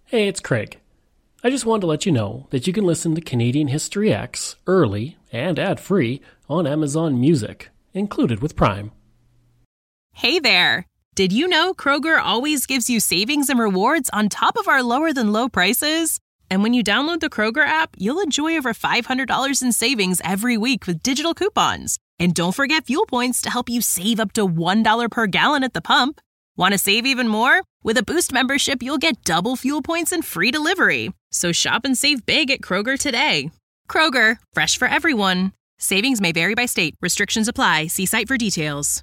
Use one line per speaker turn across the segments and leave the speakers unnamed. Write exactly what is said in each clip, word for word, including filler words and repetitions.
Hey, it's Craig. I just wanted to let you know that you can listen to Canadian History X early and ad-free on Amazon Music, included with Prime.
Hey there! Did you know Kroger always gives you savings and rewards on top of our lower-than-low prices? And when you download the Kroger app, you'll enjoy over five hundred dollars in savings every week with digital coupons. And don't forget fuel points to help you save up to one dollar per gallon at the pump. Want to save even more? With a Boost membership, you'll get double fuel points and free delivery. So shop and save big at Kroger today. Kroger, fresh for everyone. Savings may vary by state. Restrictions apply. See site for details.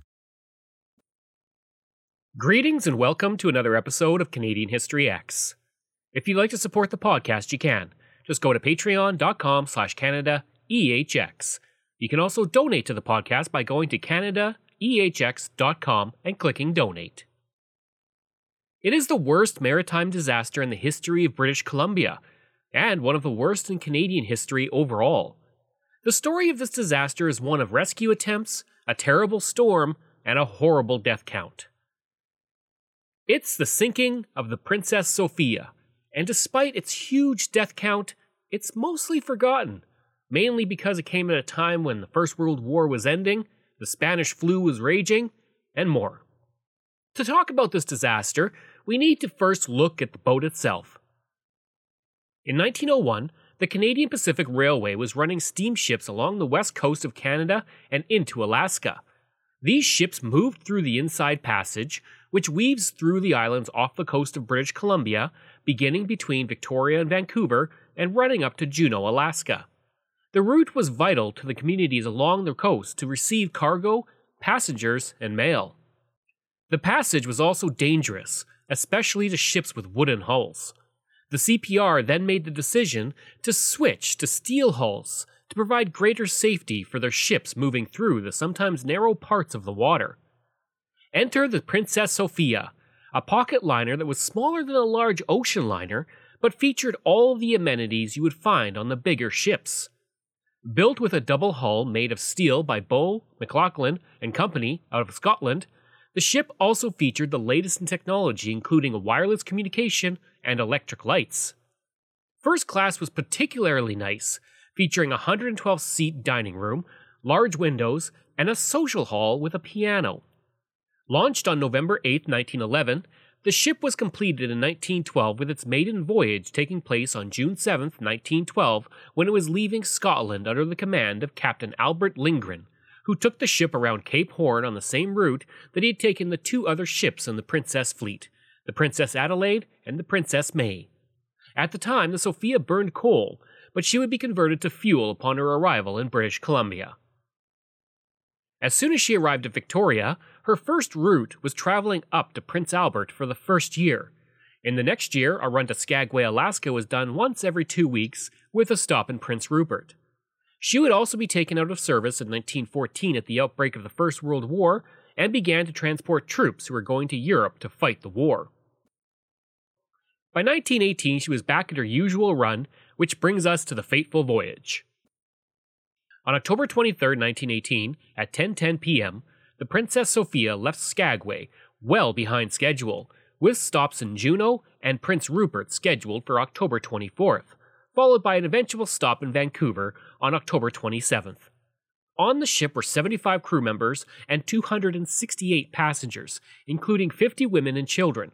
Greetings and welcome to another episode of Canadian History X. If you'd like to support the podcast, you can. Just go to patreon.com slash Canada EHX. You can also donate to the podcast by going to canada e h x dot com and clicking donate. It is the worst maritime disaster in the history of British Columbia, and one of the worst in Canadian history overall. The story of this disaster is one of rescue attempts, a terrible storm, and a horrible death count. It's the sinking of the Princess Sophia, and despite its huge death count, it's mostly forgotten, mainly because it came at a time when the First World War was ending, the Spanish flu was raging, and more. To talk about this disaster, we need to first look at the boat itself. In nineteen oh one, the Canadian Pacific Railway was running steamships along the west coast of Canada and into Alaska. These ships moved through the Inside Passage, which weaves through the islands off the coast of British Columbia, beginning between Victoria and Vancouver and running up to Juneau, Alaska. The route was vital to the communities along the coast to receive cargo, passengers, and mail. The passage was also dangerous, especially to ships with wooden hulls. The C P R then made the decision to switch to steel hulls to provide greater safety for their ships moving through the sometimes narrow parts of the water. Enter the Princess Sophia, a pocket liner that was smaller than a large ocean liner, but featured all the amenities you would find on the bigger ships. Built with a double hull made of steel by Bow, McLaughlin and Company out of Scotland, the ship also featured the latest in technology, including a wireless communication and electric lights. First class was particularly nice, featuring a one hundred twelve seat dining room, large windows, and a social hall with a piano. Launched on November eighth, nineteen eleven, the ship was completed in nineteen twelve with its maiden voyage taking place on June seventh, nineteen twelve, when it was leaving Scotland under the command of Captain Albert Lindgren, who took the ship around Cape Horn on the same route that he had taken the two other ships in the Princess fleet, the Princess Adelaide and the Princess May. At the time, the Sophia burned coal, but she would be converted to fuel upon her arrival in British Columbia. As soon as she arrived at Victoria, her first route was traveling up to Prince Albert for the first year. In the next year, a run to Skagway, Alaska was done once every two weeks, with a stop in Prince Rupert. She would also be taken out of service in nineteen fourteen at the outbreak of the First World War and began to transport troops who were going to Europe to fight the war. By nineteen eighteen, she was back at her usual run, which brings us to the fateful voyage. On October twenty-third, nineteen eighteen, at ten ten p.m., the Princess Sophia left Skagway, well behind schedule, with stops in Juneau and Prince Rupert scheduled for October twenty-fourth, followed by an eventual stop in Vancouver on October twenty-seventh. On the ship were seventy-five crew members and two hundred sixty-eight passengers, including fifty women and children.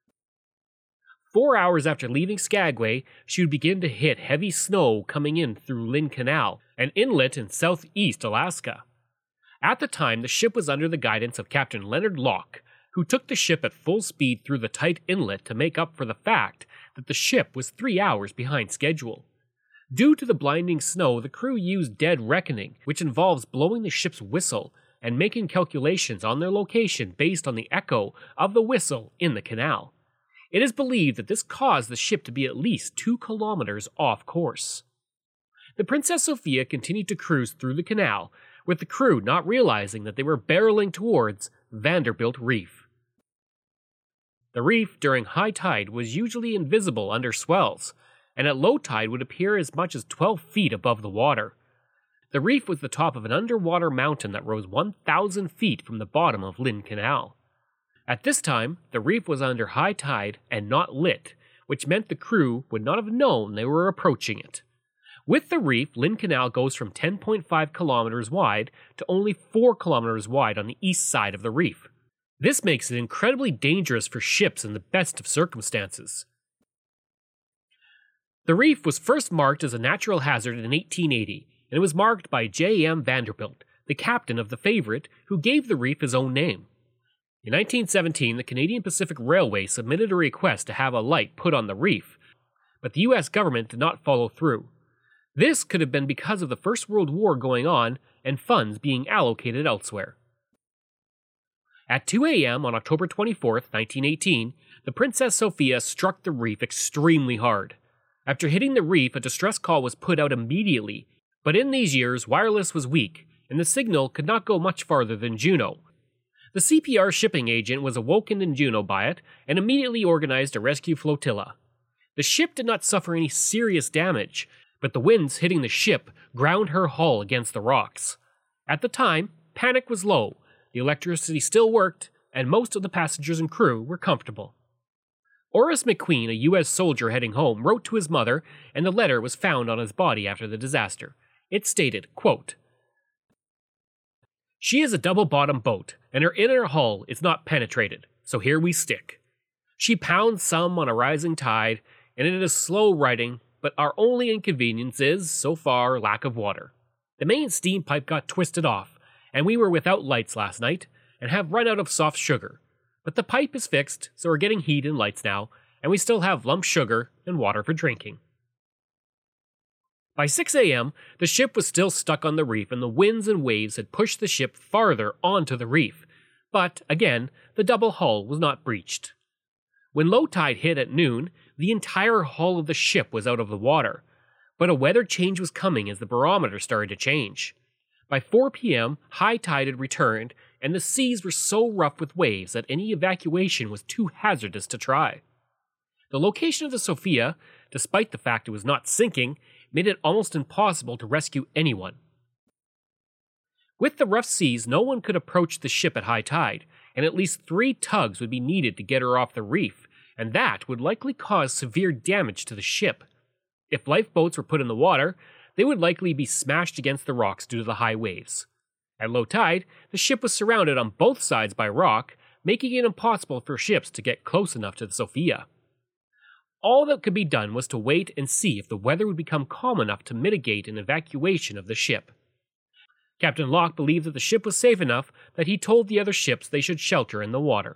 Four hours after leaving Skagway, she would begin to hit heavy snow coming in through Lynn Canal, an inlet in southeast Alaska. At the time, the ship was under the guidance of Captain Leonard Locke, who took the ship at full speed through the tight inlet to make up for the fact that the ship was three hours behind schedule. Due to the blinding snow, the crew used dead reckoning, which involves blowing the ship's whistle and making calculations on their location based on the echo of the whistle in the canal. It is believed that this caused the ship to be at least two kilometers off course. The Princess Sophia continued to cruise through the canal, with the crew not realizing that they were barreling towards Vanderbilt Reef. The reef during high tide was usually invisible under swells, and at low tide would appear as much as twelve feet above the water. The reef was the top of an underwater mountain that rose one thousand feet from the bottom of Lynn Canal. At this time, the reef was under high tide and not lit, which meant the crew would not have known they were approaching it. With the reef, Lynn Canal goes from ten point five kilometers wide to only four kilometers wide on the east side of the reef. This makes it incredibly dangerous for ships in the best of circumstances. The reef was first marked as a natural hazard in eighteen eighty, and it was marked by J M Vanderbilt, the captain of the Favorite, who gave the reef his own name. In nineteen seventeen, the Canadian Pacific Railway submitted a request to have a light put on the reef, but the U S government did not follow through. This could have been because of the First World War going on and funds being allocated elsewhere. At two a.m. on October twenty-fourth, nineteen eighteen, the Princess Sophia struck the reef extremely hard. After hitting the reef, a distress call was put out immediately, but in these years, wireless was weak, and the signal could not go much farther than Juneau. The C P R shipping agent was awoken in Juneau by it, and immediately organized a rescue flotilla. The ship did not suffer any serious damage, but the winds hitting the ship ground her hull against the rocks. At the time, panic was low, the electricity still worked, and most of the passengers and crew were comfortable. Horace McQueen, a U S soldier heading home, wrote to his mother, and the letter was found on his body after the disaster. It stated, quote, "She is a double-bottomed boat, and her inner hull is not penetrated, so here we stick. She pounds some on a rising tide, and it is slow riding, but our only inconvenience is, so far, lack of water. The main steam pipe got twisted off, and we were without lights last night, and have run out of soft sugar. But the pipe is fixed, so we're getting heat and lights now, and we still have lump sugar and water for drinking." By six a.m., the ship was still stuck on the reef, and the winds and waves had pushed the ship farther onto the reef. But, again, the double hull was not breached. When low tide hit at noon, the entire hull of the ship was out of the water. But a weather change was coming as the barometer started to change. By four p.m., high tide had returned, and the seas were so rough with waves that any evacuation was too hazardous to try. The location of the Sophia, despite the fact it was not sinking, made it almost impossible to rescue anyone. With the rough seas, no one could approach the ship at high tide, and at least three tugs would be needed to get her off the reef, and that would likely cause severe damage to the ship. If lifeboats were put in the water, they would likely be smashed against the rocks due to the high waves. At low tide, the ship was surrounded on both sides by rock, making it impossible for ships to get close enough to the Sophia. All that could be done was to wait and see if the weather would become calm enough to mitigate an evacuation of the ship. Captain Locke believed that the ship was safe enough that he told the other ships they should shelter in the water.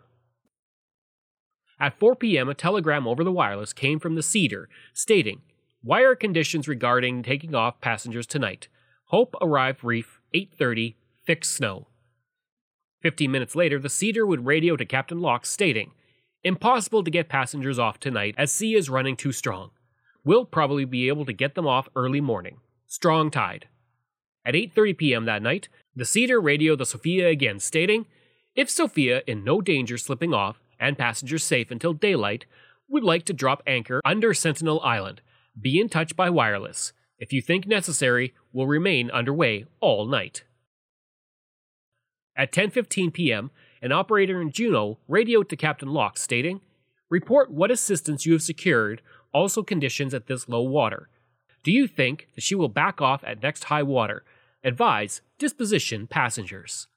At four p.m., a telegram over the wireless came from the Cedar, stating, "Wire conditions regarding taking off passengers tonight. Hope arrive reef, eight thirty, thick snow." Fifteen minutes later, the Cedar would radio to Captain Locke, stating, "Impossible to get passengers off tonight as sea is running too strong. We'll probably be able to get them off early morning. Strong tide." At eight thirty p.m. that night, the Cedar radioed the Sophia again, stating, "If Sophia in no danger slipping off and passengers safe until daylight, would like to drop anchor under Sentinel Island. Be in touch by wireless. If you think necessary, will remain underway all night." At ten fifteen p.m., an operator in Juneau radioed to Captain Locke, stating, "Report what assistance you have secured, also conditions at this low water. Do you think that she will back off at next high water? Advise disposition passengers."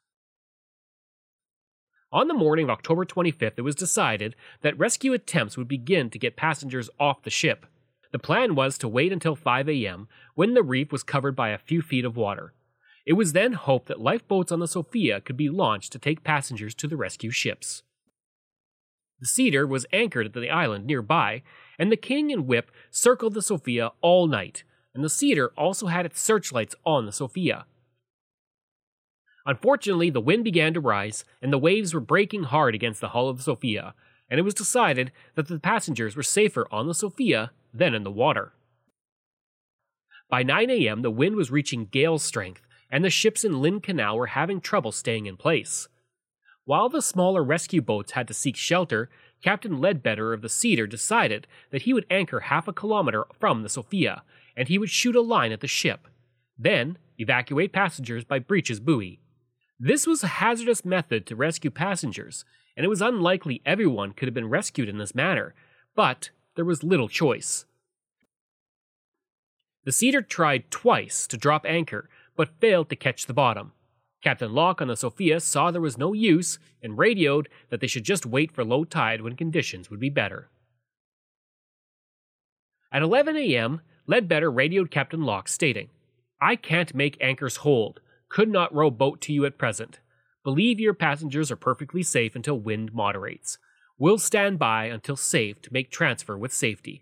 On the morning of October twenty-fifth, it was decided that rescue attempts would begin to get passengers off the ship. The plan was to wait until five a.m., when the reef was covered by a few feet of water. It was then hoped that lifeboats on the Sophia could be launched to take passengers to the rescue ships. The Cedar was anchored at the island nearby, and the King and Whip circled the Sophia all night, and the Cedar also had its searchlights on the Sophia. Unfortunately, the wind began to rise, and the waves were breaking hard against the hull of the Sophia, and it was decided that the passengers were safer on the Sophia than in the water. By nine a.m., the wind was reaching gale strength, and the ships in Lynn Canal were having trouble staying in place. While the smaller rescue boats had to seek shelter, Captain Ledbetter of the Cedar decided that he would anchor half a kilometer from the Sophia, and he would shoot a line at the ship. Then, evacuate passengers by breech's buoy. This was a hazardous method to rescue passengers, and it was unlikely everyone could have been rescued in this manner, but there was little choice. The Cedar tried twice to drop anchor, but failed to catch the bottom. Captain Locke on the Sophia saw there was no use and radioed that they should just wait for low tide when conditions would be better. At eleven a.m., Leadbetter radioed Captain Locke stating, "I can't make anchors hold. Could not row boat to you at present. Believe your passengers are perfectly safe until wind moderates. Will stand by until safe to make transfer with safety."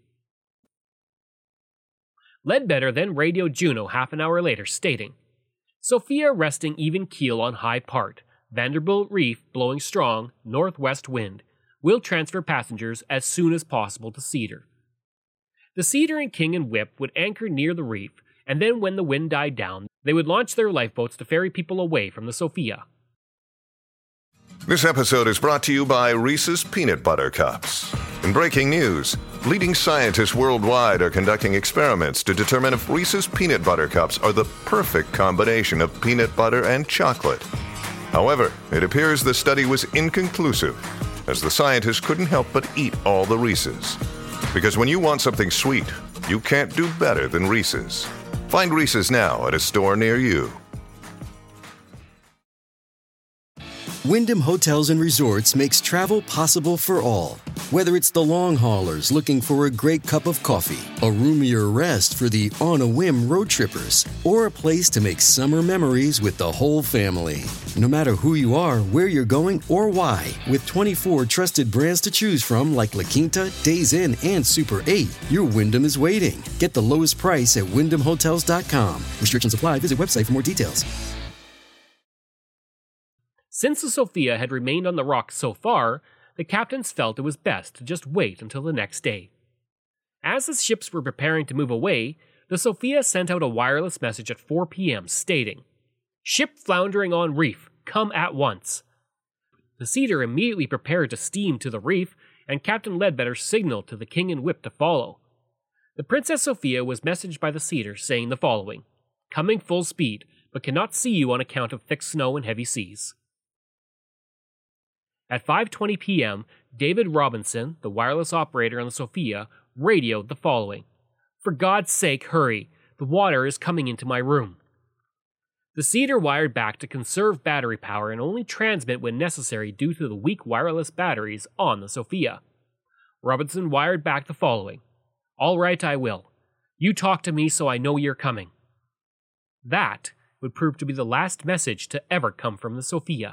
Leadbetter then radioed Juno half an hour later stating, "Sophia resting even keel on high part. Vanderbilt Reef blowing strong, northwest wind. Will transfer passengers as soon as possible to Cedar." The Cedar and King and Whip would anchor near the reef, and then when the wind died down, they would launch their lifeboats to ferry people away from the Sophia.
This episode is brought to you by Reese's Peanut Butter Cups. In breaking news, leading scientists worldwide are conducting experiments to determine if Reese's Peanut Butter Cups are the perfect combination of peanut butter and chocolate. However, it appears the study was inconclusive, as the scientists couldn't help but eat all the Reese's. Because when you want something sweet, you can't do better than Reese's. Find Reese's now at a store near you.
Wyndham Hotels and Resorts makes travel possible for all. Whether it's the long haulers looking for a great cup of coffee, a roomier rest for the on-a-whim road trippers, or a place to make summer memories with the whole family. No matter who you are, where you're going, or why, with twenty-four trusted brands to choose from like La Quinta, Days Inn, and Super eight, your Wyndham is waiting. Get the lowest price at wyndham hotels dot com. Restrictions apply. Visit website for more details.
Since the Sophia had remained on the rocks so far, the captains felt it was best to just wait until the next day. As the ships were preparing to move away, the Sophia sent out a wireless message at four p.m. stating, "Ship floundering on reef, come at once." The Cedar immediately prepared to steam to the reef, and Captain Leadbetter signaled to the King and Whip to follow. The Princess Sophia was messaged by the Cedar saying the following, "Coming full speed, but cannot see you on account of thick snow and heavy seas." At five twenty p.m., David Robinson, the wireless operator on the Sophia, radioed the following, "For God's sake, hurry. The water is coming into my room." The Cedar wired back to conserve battery power and only transmit when necessary due to the weak wireless batteries on the Sophia. Robinson wired back the following, "All right, I will. You talk to me so I know you're coming." That would prove to be the last message to ever come from the Sophia.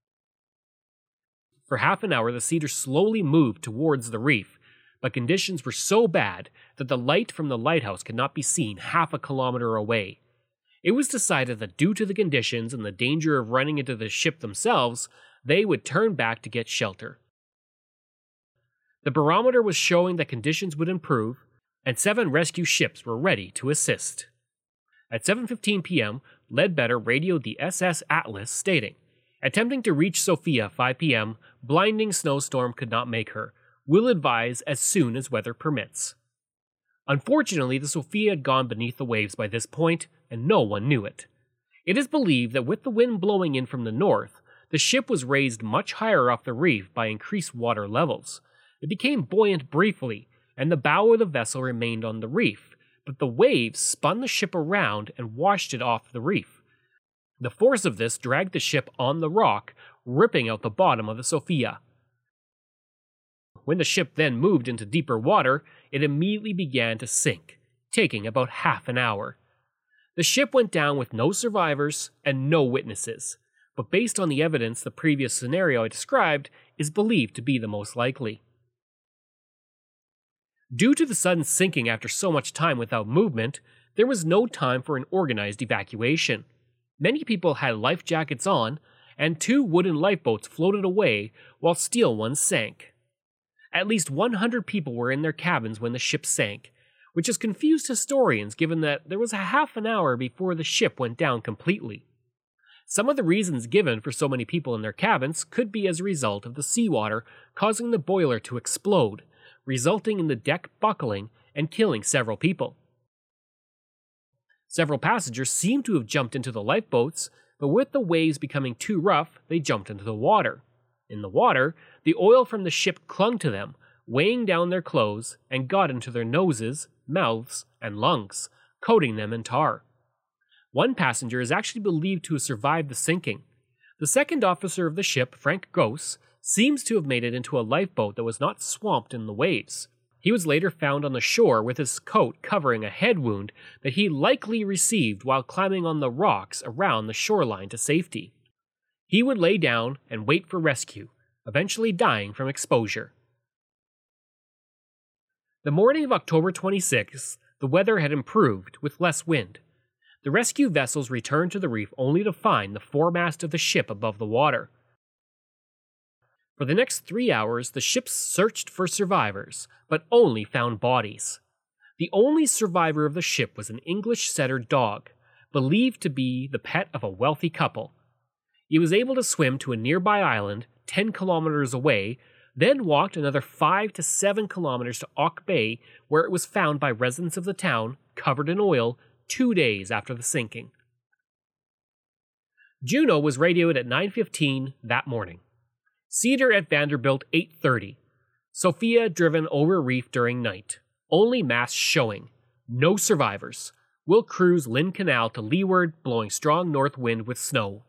For half an hour, the Cedar slowly moved towards the reef, but conditions were so bad that the light from the lighthouse could not be seen half a kilometer away. It was decided that due to the conditions and the danger of running into the ship themselves, they would turn back to get shelter. The barometer was showing that conditions would improve, and seven rescue ships were ready to assist. At seven fifteen p.m., Leadbetter radioed the S S Atlas stating, "Attempting to reach Sophia five p.m., blinding snowstorm could not make her. Will advise as soon as weather permits." Unfortunately, the Sophia had gone beneath the waves by this point, and no one knew it. It is believed that with the wind blowing in from the north, the ship was raised much higher off the reef by increased water levels. It became buoyant briefly, and the bow of the vessel remained on the reef, but the waves spun the ship around and washed it off the reef. The force of this dragged the ship on the rock, ripping out the bottom of the Sophia. When the ship then moved into deeper water, it immediately began to sink, taking about half an hour. The ship went down with no survivors and no witnesses, but based on the evidence, the previous scenario I described is believed to be the most likely. Due to the sudden sinking after so much time without movement, there was no time for an organized evacuation. Many people had life jackets on, and two wooden lifeboats floated away while steel ones sank. At least one hundred people were in their cabins when the ship sank, which has confused historians given that there was a half an hour before the ship went down completely. Some of the reasons given for so many people in their cabins could be as a result of the seawater causing the boiler to explode, resulting in the deck buckling and killing several people. Several passengers seem to have jumped into the lifeboats, but with the waves becoming too rough, they jumped into the water. In the water, the oil from the ship clung to them, weighing down their clothes, and got into their noses, mouths, and lungs, coating them in tar. One passenger is actually believed to have survived the sinking. The second officer of the ship, Frank Goss, seems to have made it into a lifeboat that was not swamped in the waves. He was later found on the shore with his coat covering a head wound that he likely received while climbing on the rocks around the shoreline to safety. He would lay down and wait for rescue, eventually dying from exposure. The morning of October twenty-sixth, the weather had improved with less wind. The rescue vessels returned to the reef only to find the foremast of the ship above the water. For the next three hours, the ship searched for survivors, but only found bodies. The only survivor of the ship was an English setter dog, believed to be the pet of a wealthy couple. He was able to swim to a nearby island, ten kilometers away, then walked another five to seven kilometers to Auk Bay, where it was found by residents of the town, covered in oil, two days after the sinking. Juno was radioed at nine fifteen that morning. Cedar at Vanderbilt eight thirty. Sophia driven over reef during night. Only masts showing. No survivors. Will cruise Lynn Canal to leeward, blowing strong north wind with snow.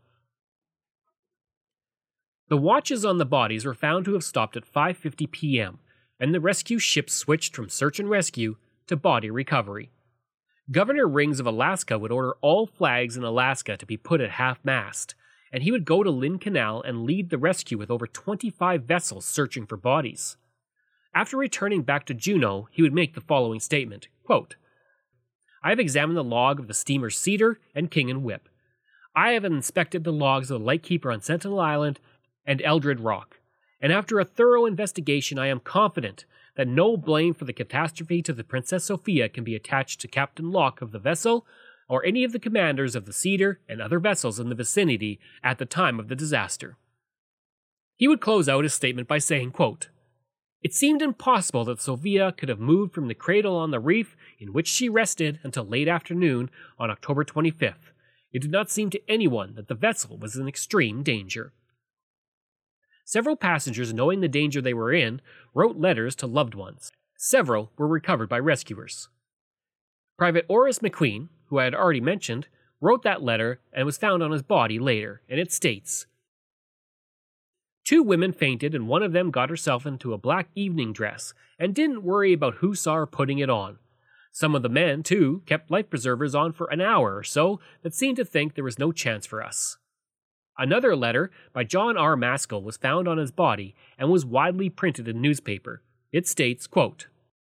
The watches on the bodies were found to have stopped at five fifty p.m., and the rescue ship switched from search and rescue to body recovery. Governor Rings of Alaska would order all flags in Alaska to be put at half-mast, and he would go to Lynn Canal and lead the rescue with over twenty-five vessels searching for bodies. After returning back to Juneau, he would make the following statement, quote, I have examined the log of the steamers Cedar and King and Whip. I have inspected the logs of the Lightkeeper on Sentinel Island and Eldred Rock, and after a thorough investigation I am confident that no blame for the catastrophe to the Princess Sophia can be attached to Captain Locke of the vessel or any of the commanders of the Cedar and other vessels in the vicinity at the time of the disaster. He would close out his statement by saying, quote, It seemed impossible that Sophia could have moved from the cradle on the reef in which she rested until late afternoon on October twenty-fifth. It did not seem to anyone that the vessel was in extreme danger. Several passengers, knowing the danger they were in, wrote letters to loved ones. Several were recovered by rescuers. Private Oris McQueen, who I had already mentioned, wrote that letter and was found on his body later, and it states, Two women fainted and one of them got herself into a black evening dress and didn't worry about who saw her putting it on. Some of the men, too, kept life preservers on for an hour or so that seemed to think there was no chance for us. Another letter by John R. Maskell was found on his body and was widely printed in newspaper. It states, quote,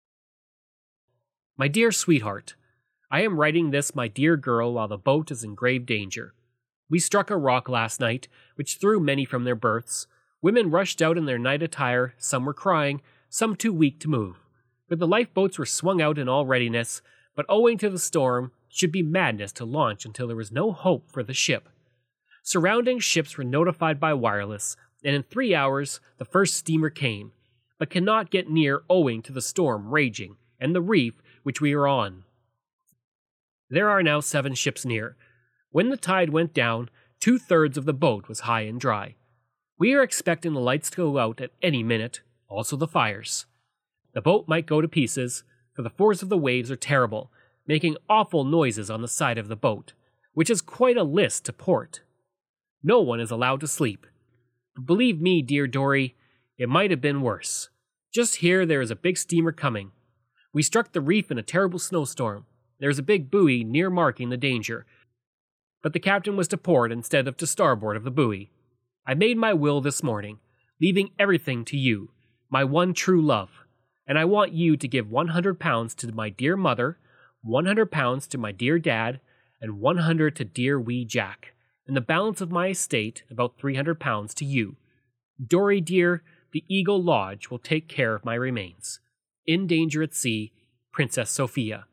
My dear sweetheart, I am writing this, my dear girl, while the boat is in grave danger. We struck a rock last night, which threw many from their berths. Women rushed out in their night attire, some were crying, some too weak to move. But the lifeboats were swung out in all readiness, but owing to the storm, it should be madness to launch until there was no hope for the ship. Surrounding ships were notified by wireless, and in three hours the first steamer came, but cannot get near owing to the storm raging and the reef which we are on. There are now seven ships near. When the tide went down, two-thirds of the boat was high and dry. We are expecting the lights to go out at any minute, also the fires. The boat might go to pieces, for the force of the waves are terrible, making awful noises on the side of the boat, which is quite a list to port. No one is allowed to sleep. But believe me, dear Dory, it might have been worse. Just here there is a big steamer coming. We struck the reef in a terrible snowstorm. There is a big buoy near marking the danger, but the captain was to port instead of to starboard of the buoy. I made my will this morning, leaving everything to you, my one true love, and I want you to give one hundred pounds to my dear mother, one hundred pounds to my dear dad, and one hundred to dear wee Jack, and the balance of my estate, about three hundred pounds, to you. Dory dear, the Eagle Lodge will take care of my remains. In danger at sea, Princess Sophia.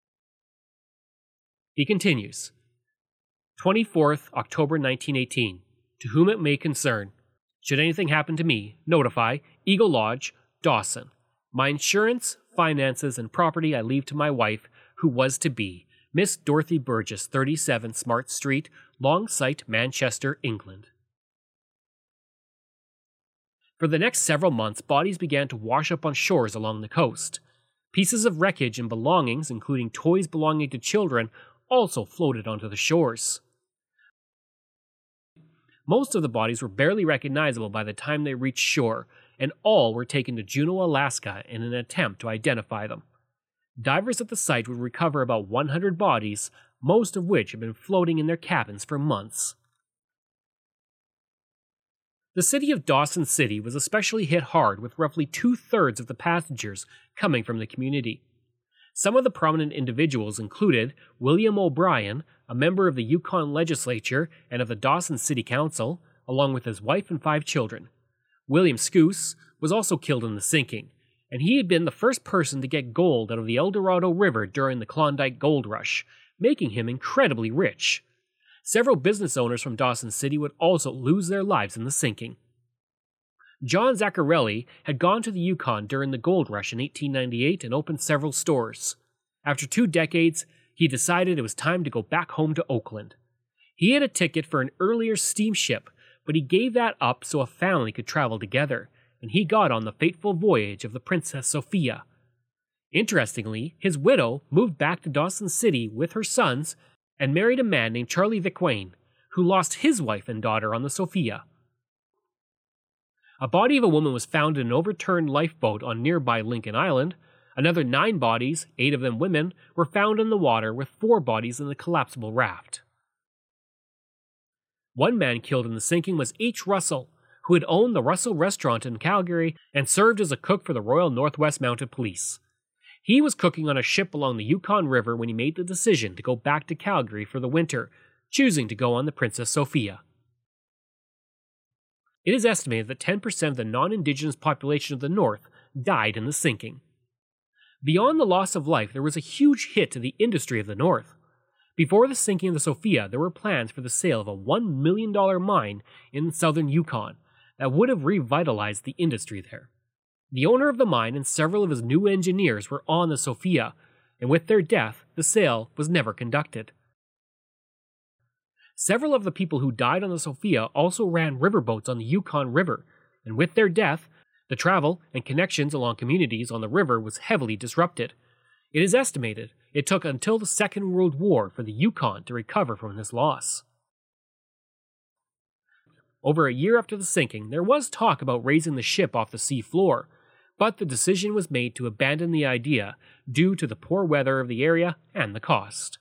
He continues, twenty-fourth October nineteen eighteen. To whom it may concern. Should anything happen to me, notify Eagle Lodge, Dawson. My insurance, finances, and property I leave to my wife, who was to be, Miss Dorothy Burgess, thirty-seven Smart Street, Longsight, Manchester, England. For the next several months, bodies began to wash up on shores along the coast. Pieces of wreckage and belongings, including toys belonging to children, also floated onto the shores. Most of the bodies were barely recognizable by the time they reached shore, and all were taken to Juneau, Alaska in an attempt to identify them. Divers at the site would recover about one hundred bodies, most of which had been floating in their cabins for months. The city of Dawson City was especially hit hard, with roughly two-thirds of the passengers coming from the community. Some of the prominent individuals included William O'Brien, a member of the Yukon legislature and of the Dawson City Council, along with his wife and five children. William Scoose was also killed in the sinking, and he had been the first person to get gold out of the El Dorado River during the Klondike Gold Rush, making him incredibly rich. Several business owners from Dawson City would also lose their lives in the sinking. John Zaccarelli had gone to the Yukon during the gold rush in eighteen ninety-eight and opened several stores. After two decades, he decided it was time to go back home to Oakland. He had a ticket for an earlier steamship, but he gave that up so a family could travel together, and he got on the fateful voyage of the Princess Sophia. Interestingly, his widow moved back to Dawson City with her sons and married a man named Charlie Vicquain, who lost his wife and daughter on the Sophia. A body of a woman was found in an overturned lifeboat on nearby Lincoln Island. Another nine bodies, eight of them women, were found in the water, with four bodies in the collapsible raft. One man killed in the sinking was H. Russell, who had owned the Russell Restaurant in Calgary and served as a cook for the Royal Northwest Mounted Police. He was cooking on a ship along the Yukon River when he made the decision to go back to Calgary for the winter, choosing to go on the Princess Sophia. It is estimated that ten percent of the non-Indigenous population of the North died in the sinking. Beyond the loss of life, there was a huge hit to the industry of the North. Before the sinking of the Sophia, there were plans for the sale of a one million dollars mine in southern Yukon that would have revitalized the industry there. The owner of the mine and several of his new engineers were on the Sophia, and with their death, the sale was never conducted. Several of the people who died on the Sophia also ran riverboats on the Yukon River, and with their death, the travel and connections along communities on the river was heavily disrupted. It is estimated it took until the Second World War for the Yukon to recover from this loss. Over a year after the sinking, there was talk about raising the ship off the sea floor, but the decision was made to abandon the idea due to the poor weather of the area and the cost.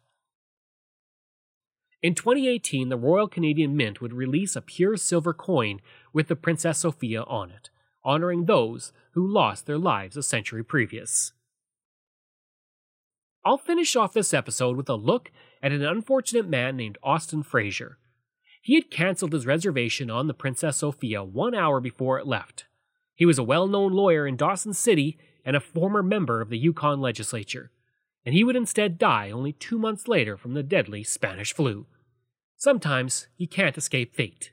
In twenty eighteen, the Royal Canadian Mint would release a pure silver coin with the Princess Sophia on it, honoring those who lost their lives a century previous. I'll finish off this episode with a look at an unfortunate man named Austin Fraser. He had cancelled his reservation on the Princess Sophia one hour before it left. He was a well-known lawyer in Dawson City and a former member of the Yukon legislature, and he would instead die only two months later from the deadly Spanish flu. Sometimes you can't escape fate.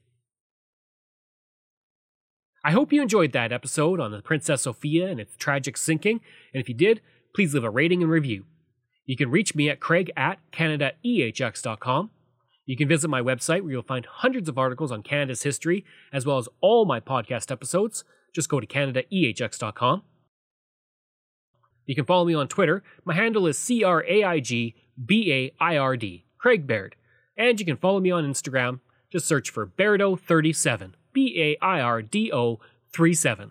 I hope you enjoyed that episode on the Princess Sophia and its tragic sinking, and if you did, please leave a rating and review. You can reach me at craig at canada e h x dot com. You can visit my website where you'll find hundreds of articles on Canada's history, as well as all my podcast episodes. Just go to canada e h x dot com. You can follow me on Twitter. My handle is C R A I G B A I R D, Craig Baird. And you can follow me on Instagram. Just search for Bairdo thirty-seven, B A I R D O thirty-seven.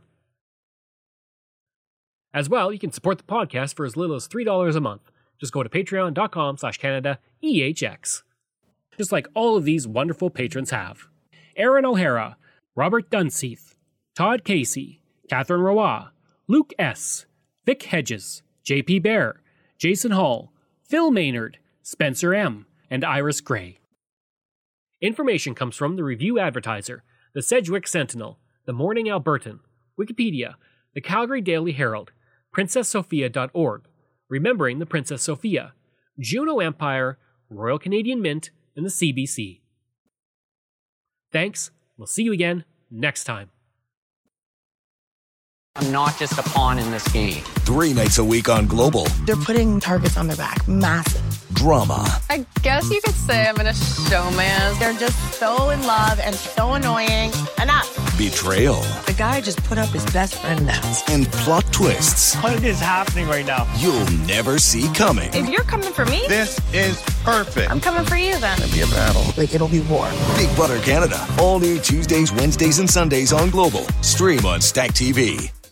As well, you can support the podcast for as little as three dollars a month. Just go to patreon dot com slash Canada E H X. Just like all of these wonderful patrons have. Aaron O'Hara, Robert Dunseith, Todd Casey, Catherine Roy, Luke S., Vic Hedges, J P Bear, Jason Hall, Phil Maynard, Spencer M., and Iris Gray. Information comes from the Review Advertiser, the Sedgwick Sentinel, the Morning Albertan, Wikipedia, the Calgary Daily Herald, princess sophia dot org, Remembering the Princess Sophia, Juneau Empire, Royal Canadian Mint, and the C B C. Thanks. We'll see you again next time.
I'm not just a pawn in this game.
Three nights a week on Global.
They're putting targets on their back. Massive.
Drama.
I guess you could say I'm in a showman.
They're just so in love and so annoying. Enough.
betrayal,
The guy just put up his best friend now.
and plot twists
What is happening right now?
you'll never see coming.
If you're coming for me,
This is perfect.
I'm coming for you then.
It'll be a battle.
Like, it'll be war.
Big Brother Canada, all new Tuesdays, Wednesdays, and Sundays on Global. Stream on Stack T V.